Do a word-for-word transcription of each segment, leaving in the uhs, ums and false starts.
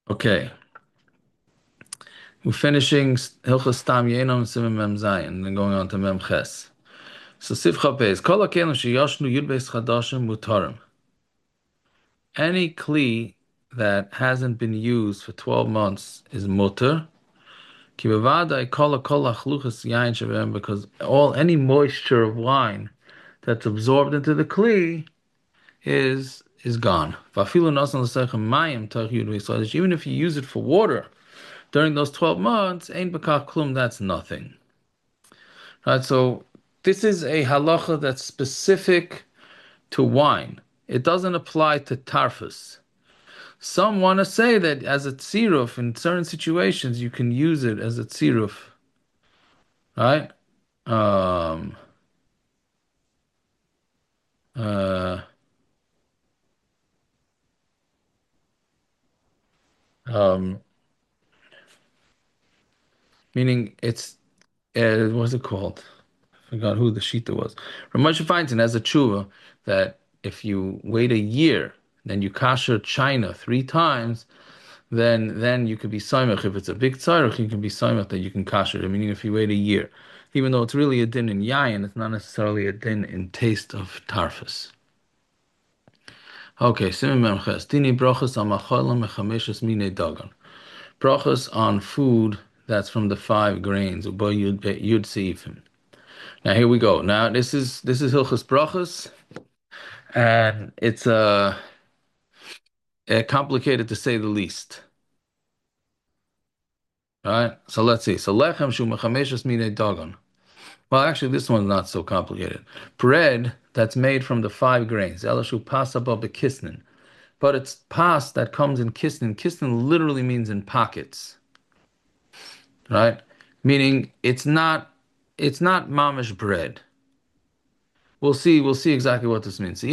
Okay, we're finishing Hilchos Tam Yenom Simon Mem Zayin, and then going on to Mem Ches. So Sivcha Beis, Kol HaKelim Sheyoshnu Yud Beis Chadashim Mutarim. Any kli that hasn't been used for twelve months is mutter. Ki bevadai kol HaKol Achluchas Yain Shavem, because all any moisture of wine that's absorbed into the kli is is gone. Vafilu Nasan L'Seichem Mayim Tach Yud Beis Chadash. Even if you use it for water during those twelve months, Ein Bekach Klum, that's nothing. Right, so this is a halacha that's specific to wine. It doesn't apply to tarfus. Some want to say that as a tziruf, in certain situations, you can use it as a tziruf, right? Um, uh, um, Meaning it's, uh, what's it called? I forgot who the shita was. Ramosha Feinstein has a tshuva that if you wait a year, then you kasher China three times, then then you could be saimach. If it's a big tzarech, you can be saimach that you can kasher it. Meaning if you wait a year, even though it's really a din in yayin, it's not necessarily a din in taste of tarfus. Okay, simen memches dini brachas al macholam mechameshes mine dagan. Brachas on food that's from the five grains. Ubo yud yud seifim. Now here we go. Now this is this is Hilchas Brachas, and it's uh, uh complicated to say the least. All right, so let's see. So lechem shu mechameshes mine dagan. Well, actually, this one's not so complicated. Bread that's made from the five grains, elashu pas above the kisnin, but it's pas that comes in kisnin. Kisnin literally means in pockets, right? Meaning it's not it's not mamish bread. We'll see. We'll see exactly what this means.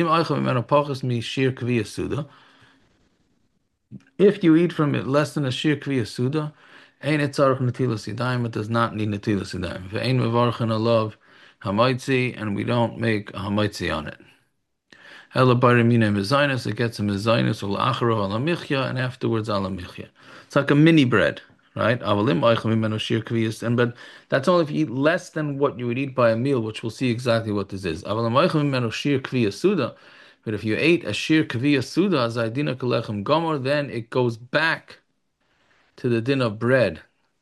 If you eat from it less than a shir kviya suda, ain't it tzarich netilas yadayim. It does not need netilas yadayim. Ve'ein mevarchin alav hamaitzi, and we don't make a hamaitzi on it. Ela barimine mezainis, it gets a mezainis ul acharav ala michya, and afterwards ala michya. It's like a mini bread, right? Avalim oichem imenu shir kviyas, and but that's only if you eat less than what you would eat by a meal, which we'll see exactly what this is. Avalim oichem imenu shir kviyas suda. But if you ate a shir kaviyah suda as idina kalechem gomor, then it goes back to the din of bread.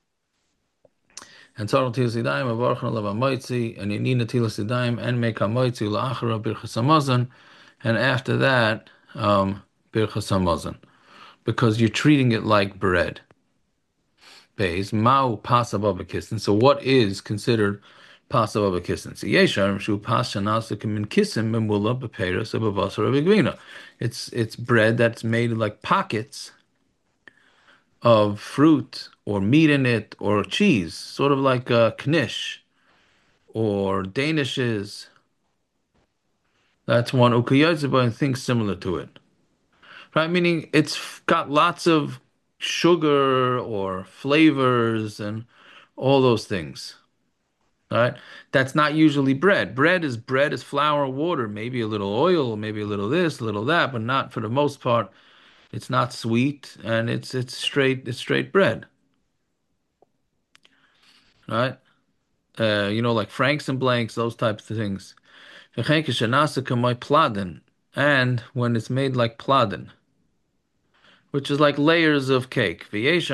And tzarol tilas yadayim avarchan alav hamaitzi, and you need netilas yadayim and make hamaitzi la'achara birchas hamazon, and after that, um, birchas hamazon, because you're treating it like bread. Beis ma'u pasav abakistin. So what is considered pasav abakistin? So yeshar shu pas shanasikim in kisim memula beperas abavasar abigvina. It's it's bread that's made like pockets of fruit or meat in it or cheese, sort of like a knish or danishes. That's one ukiyotziba and things similar to it, right? Meaning it's got lots of sugar or flavors and all those things, right? That's not usually bread. Bread is bread is flour, water, maybe a little oil, maybe a little this, a little that, but not for the most part. It's not sweet and it's it's straight it's straight bread, right? Uh, you know, like franks and blanks, those types of things. And when it's made like pladen, which is like layers of cake.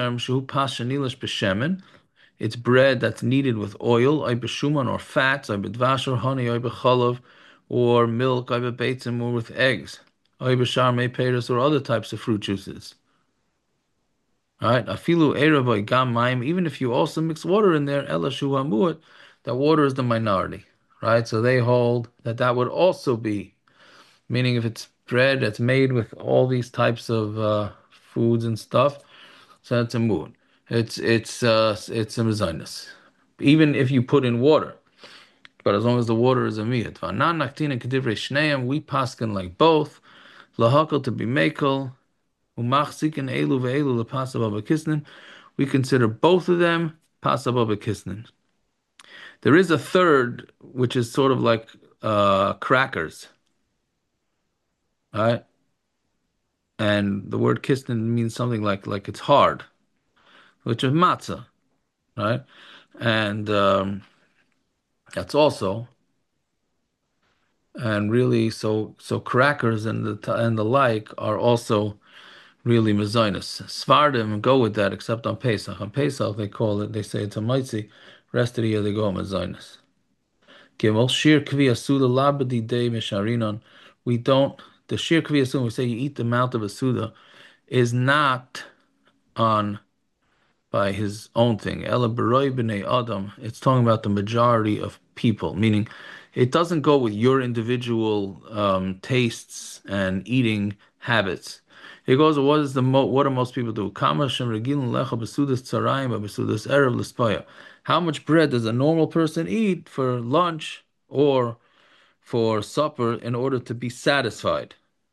It's bread that's kneaded with oil, or beshuman, or fats, or bedvash, or honey, or bechalav, or milk, or beitzim, or with eggs, or b'shar meiperos, or other types of fruit juices. All right, afilu erev gam mayim. Even if you also mix water in there, ela shu hamuat, that water is the minority, right? So they hold that that would also be, meaning if it's bread that's made with all these types of uh, foods and stuff, so that's a mood. It's it's uh it's a mezainis. Even if you put in water, but as long as the water is a miyat. V'anan naktina kedivrei shneim, we paskin like both. Lahakol to be makel. Umachzikin elu ve'elu lepasav abakisnin. We consider both of them pasav abakisnin. There is a third, which is sort of like uh, crackers, right? and the word kisnin means something like like it's hard, which is matzah, right? And um, that's also and really so so crackers and the and the like are also really mezainis. Svardim go with that except on Pesach. On Pesach they call it, they say it's a mitzi. Rest of the year they go mezainis. Gimel shir kvi asuda labadi day misharinon. We don't the shir kvi asuda. We say you eat the mouth of a suda is not on by his own thing. Ela baroi b'nei adam. It's talking about the majority of people, meaning it doesn't go with your individual um, tastes and eating habits. It goes, what is the mo what do most people do? Kama shem regilin lecha b'sudas tzarayim b'sudas erev l'spaya. How much bread does a normal person eat for lunch or for supper in order to be satisfied?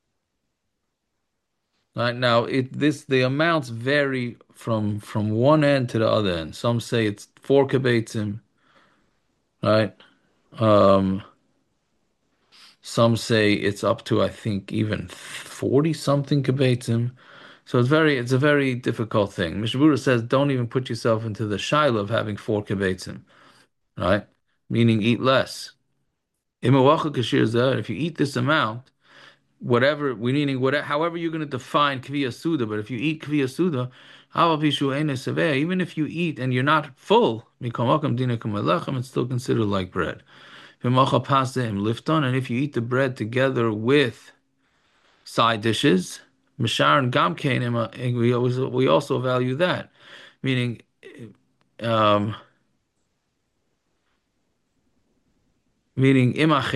Right now, it this the amounts vary from from one end to the other end. Some say it's four kibbetzim, right? Um, some say it's up to I think even forty something kibbetzim. So it's very it's a very difficult thing. Mishabura says don't even put yourself into the shaila of having four kibbetzim, right? Meaning eat less. Imawacha kashir zeh, if you eat this amount, whatever we meaning whatever however you're going to define kviya suda, but if you eat kviya suda, even if you eat and you're not full, it's still considered like bread. And if you eat the bread together with side dishes, we always we also value that, meaning um, meaning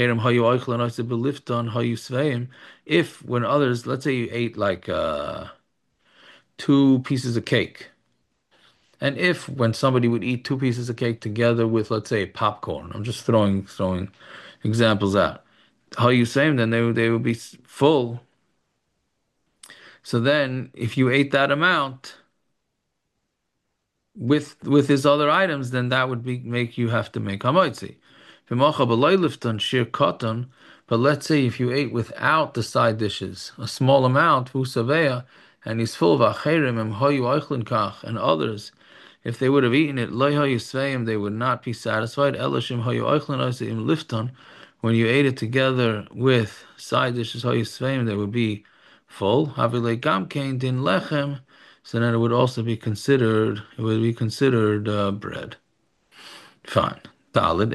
if when others, let's say you ate like uh, two pieces of cake. And if when somebody would eat two pieces of cake together with, let's say, popcorn, I'm just throwing throwing examples out. How you say them, then they would they would be full. So then, if you ate that amount with with his other items, then that would be make you have to make hamaitzi. Shir cotton, but let's say if you ate without the side dishes, a small amount, fusaveya, and he's full of acherim and hoyu eichlin kach and others. If they would have eaten it, they would not be satisfied. Elashim lifton. When you ate it together with side dishes, they would be full. din lechem. So then it would also be considered. It would be considered uh, bread. Fine. Dalid.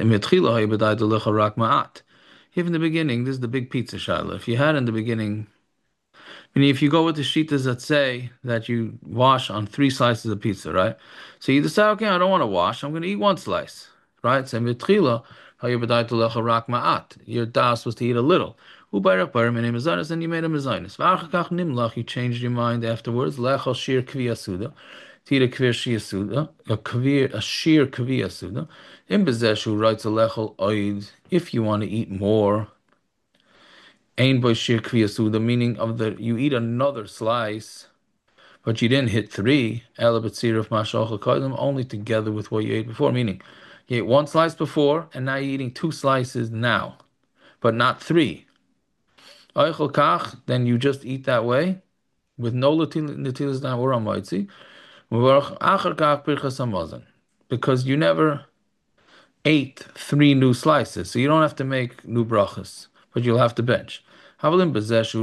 If in the beginning, this is the big pizza shaila. If you had in the beginning, meaning if you go with the shitas that say that you wash on three slices of pizza, right? So you decide, okay, I don't want to wash. I'm going to eat one slice, right? So mitchila, how you b'dai lecha rak ma'at. Your das was to eat a little. Ubayrak bar min mizanis, and you made a mizanis. V'achakach nimlach, you changed your mind afterwards. Lecha shir kviya suda. To eat a kvir shir suda, a kvir, a shir kviya suda. In bezeshu writes a lechel oid. If you want to eat more, Ein boy shir the meaning of the you eat another slice, but you didn't hit three. Ela b'tzir of mashal kodim only together with what you ate before. Meaning, you ate one slice before, and now you're eating two slices now, but not three. Oichel kach, then you just eat that way with no netilas now or amaitzi. Achar kach birchas hamazon, because you never ate three new slices, so you don't have to make new brachas, but you'll have to bench. But let's say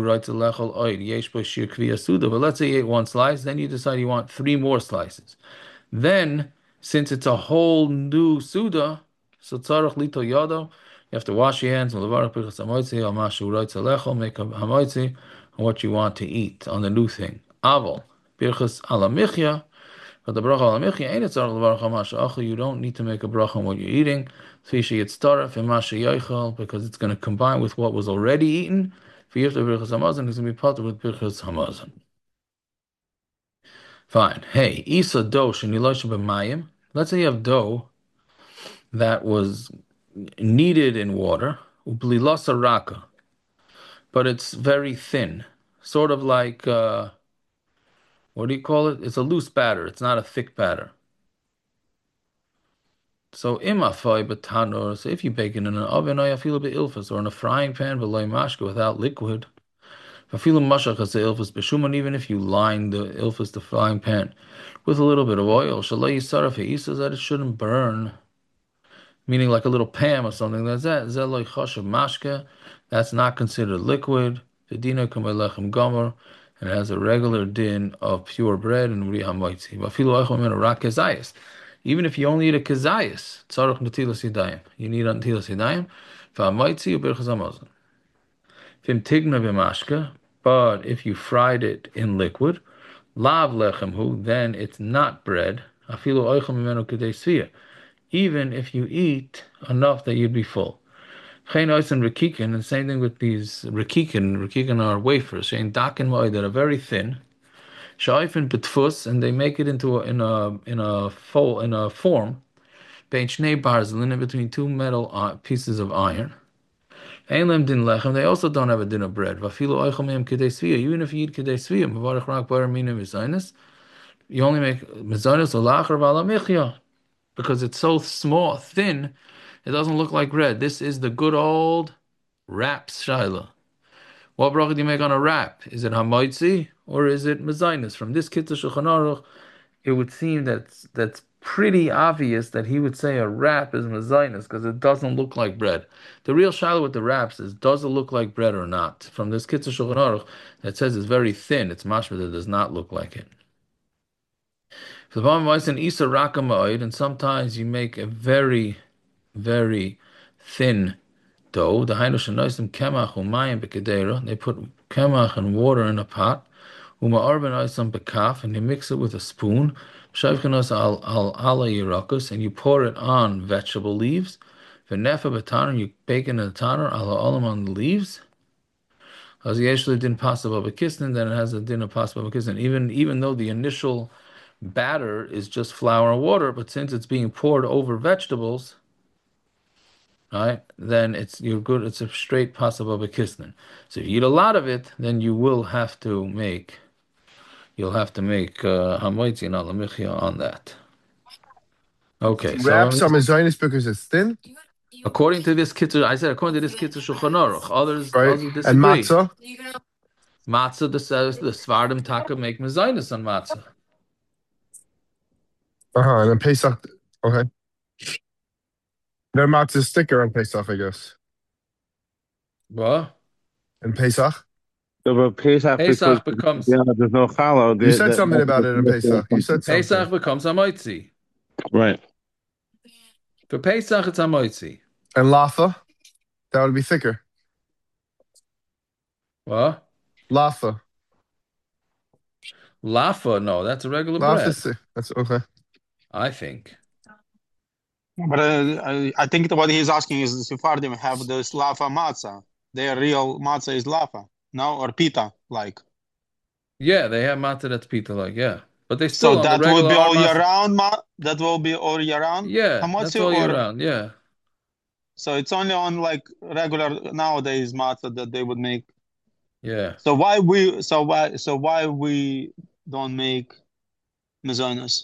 you ate one slice, then you decide you want three more slices. Then, since it's a whole new suda, so tzarach lito yado, you have to wash your hands, make a hamaitzi, on what you want to eat, on the new thing. Aval, birchas ala michya, but the bracha al michya ain't it tzarach you don't need to make a bracha on what you're eating. Fishy it's taraf and masha yoichel, because it's going to combine with what was already eaten. For you to birchas hamazon, it's going to be part with birchas hamazon. Fine. Hey, isa dough shenilosh b'mayim. Let's say you have dough that was kneaded in water, ublilasa raka, but it's very thin, sort of like uh, what do you call it? It's a loose batter. It's not a thick batter. So imafai batanor. So if you bake it in an oven, I feel a bit ilfas, or in a frying pan, but mashka without liquid. Afilu mashach as the ilfus beshuman, even if you line the ilfus, the frying pan, with a little bit of oil, shalai yisaraf, he says that it shouldn't burn, meaning like a little Pam or something. That's that. Zeloi choshev mashke, that's not considered liquid. The dina kamelechem gomer, and it has a regular din of pure bread and uri hamaitzi. Afilu eichel min rak kezayis. Even if you only eat a kezayis, tzarich netilas yadayim. You need a netilas yadayim. V'hamaitzi ubirchas hamazon. Vim tigna b'mashke, but if you fried it in liquid, lav lechem hu, then it's not bread. Afilu oichel mimenu kedei svia. Even if you eat enough that you'd be full. Chen ois and rikikin, and the same thing with these rikikin. Rikikin are wafers. Shein dakin moed that are very thin. Shaifin betfus, and they make it into a, in a in a full in a form. Bein shnei barzlin, between two metal uh, pieces of iron. Ein din lechem. They also don't have a din of bread. Vafilu oichel mehem kedei svia. Even if you eat kedei svia, mevarich rak bar minim mizaynis, you only make mizaynis olachar v'ala michya, because it's so small, thin. It doesn't look like bread. This is the good old wraps, Shaila. What bracha do you make on a wrap? Is it hamaitzi or is it mezainis? From this Kitzur Shulchan Aruch, it would seem that that's pretty obvious that he would say a wrap is mezainis because it doesn't look like bread. The real Shaila with the wraps is, does it look like bread or not? From this Kitzur Shulchan Aruch, it says it's very thin. It's mashma that does not look like it. And sometimes you make a very, very thin dough. The kemach umayim bekedera. They put kemach and water in a pot. Uma arben oisam bekaf, and you mix it with a spoon. Shavkanos al al ala yirakus, and you pour it on vegetable leaves. Venefa betaner, you bake it in a tanner ala olam on the leaves. As yeshli din pasaba bekisnin, then it has a din of pasaba bekisnin. Even even though the initial batter is just flour and water, but since it's being poured over vegetables, right, then it's you're good. It's a straight pasaba bekisnin. So if you eat a lot of it, then you will have to make you'll have to make hamoitzi and alamichia on that. Okay, so wraps on Zionist because it's thin. According to this kitzur, I said according to this kitzur Shulchan Aruch, others, right? others disagree. And matzah, matzah, the says the Svardim taka make mezainis on matzah. Uh huh. And then Pesach, okay. Their matzah sticker on Pesach, I guess. What? And Pesach. So, but Pesach, Pesach because, becomes. yeah, there's no challah. You said something about it in Pesach. You said something. Pesach becomes hamoitzi. Right. For Pesach, it's hamoitzi. And latha, that would be thicker. What? Latha. Lafa, no, that's a regular Latha, bread. That's okay. I think. But uh, I, I think what he's asking is the Sephardim have this lafa matzah. Their real matzah is lafa, no, or pita like. Yeah, they have matzah that's pita like, yeah, but they still. So that will be all year matzah. round. Ma that will be all year round. Yeah, that's all year or, round. Yeah. So it's only on like regular nowadays matzah that they would make. Yeah. So why we? So why? So why we don't make mezainos?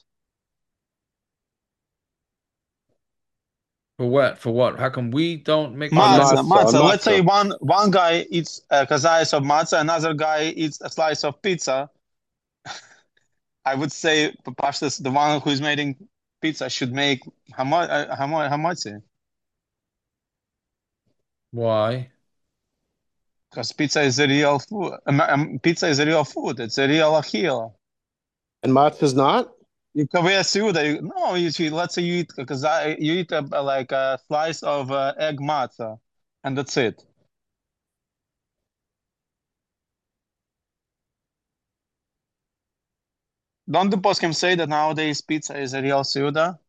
For what? For what? How come we don't make matzah? matzah, Matzah. matzah. Let's say one one guy eats a kazayas of matzah, another guy eats a slice of pizza. I would say Pashtas, the one who is making pizza should make hamoitzi. Why? Because pizza is a real food. Um, pizza is a real food. It's a real achila. And matzah is not? You can wear suda. No, you see, let's say you eat because you eat a, like a slice of uh, egg matzah, and that's it. Don't the poskim say that nowadays pizza is a real suda?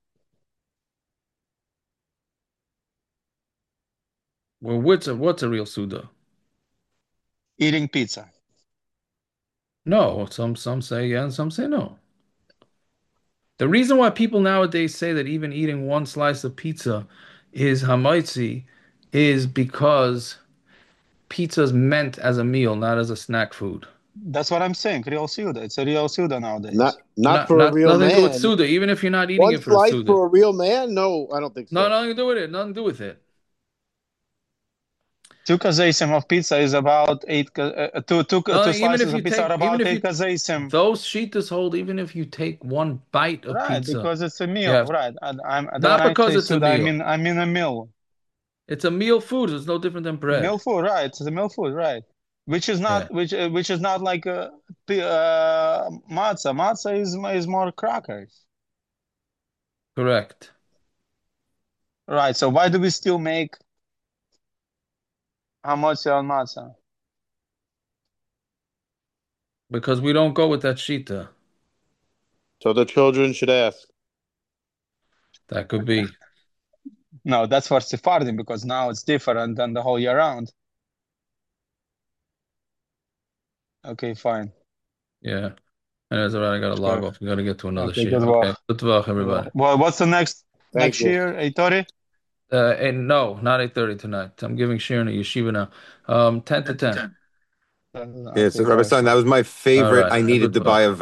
Well, what's a what's a real suda? Eating pizza. No, some some say yeah, and some say no. The reason why people nowadays say that even eating one slice of pizza is hamaitzi is because pizza is meant as a meal, not as a snack food. That's what I'm saying. Real suda. It's a real suda nowadays. Not not, not for not, a real nothing man. to do with suda, even if you're not eating One it for a suda. for a real man? No, I don't think so. No, nothing to do with it. Nothing to do with it. two kazaisim of pizza is about eight. Uh, two two No, two even slices if you of pizza take, are even about if eight you, kazaisim. those shitas hold even if you take one bite of Right, pizza. because it's a meal. Yeah. Right, and I'm the Not one I because say it's a suda, I meal. mean I mean a meal. It's a meal food. It's no different than bread. Meal food, right? It's a meal food, right? Which is not Yeah. which uh, which is not like a uh, matzah. Matzah is is more crackers. Correct. Right. So why do we still make hamotzi on matzah? Because we don't go with that shita. So the children should ask. That could be. No, that's for Sephardim because now it's different than the whole year round. Okay, fine. Yeah. Anyways, all right, I gotta log Sure. off. We gotta get to another Okay, shit. good Okay. luck. Good luck, everybody. Well, what's the next Thank next you. year? Eitori? Uh, and no, not eight thirty tonight. I'm giving Sharon a yeshiva now. Um, ten to ten. Yeah, so Rabbi Stein, that was my All favorite. right. I needed Good to buy luck. a